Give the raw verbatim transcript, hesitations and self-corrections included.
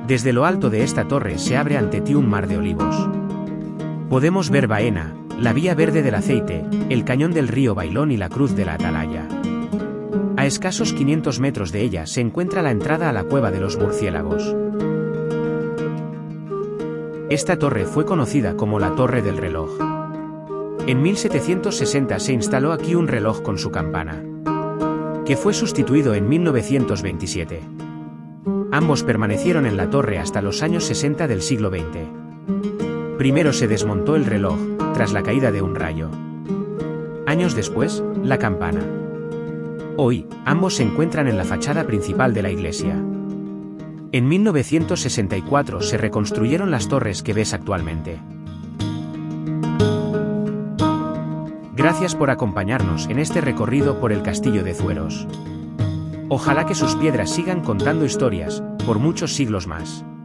Desde lo alto de esta torre se abre ante ti un mar de olivos. Podemos ver Baena, la vía verde del aceite, el cañón del río Bailón y la cruz de la Atalaya. A escasos quinientos metros de ella se encuentra la entrada a la cueva de los murciélagos. Esta torre fue conocida como la Torre del Reloj. En mil setecientos sesenta se instaló aquí un reloj con su campana, que fue sustituido en mil novecientos veintisiete. Ambos permanecieron en la torre hasta los años sesenta del siglo veinte. Primero se desmontó el reloj, tras la caída de un rayo. Años después, la campana. Hoy, ambos se encuentran en la fachada principal de la iglesia. En mil novecientos sesenta y cuatro se reconstruyeron las torres que ves actualmente. Gracias por acompañarnos en este recorrido por el castillo de Zueros. Ojalá que sus piedras sigan contando historias, por muchos siglos más.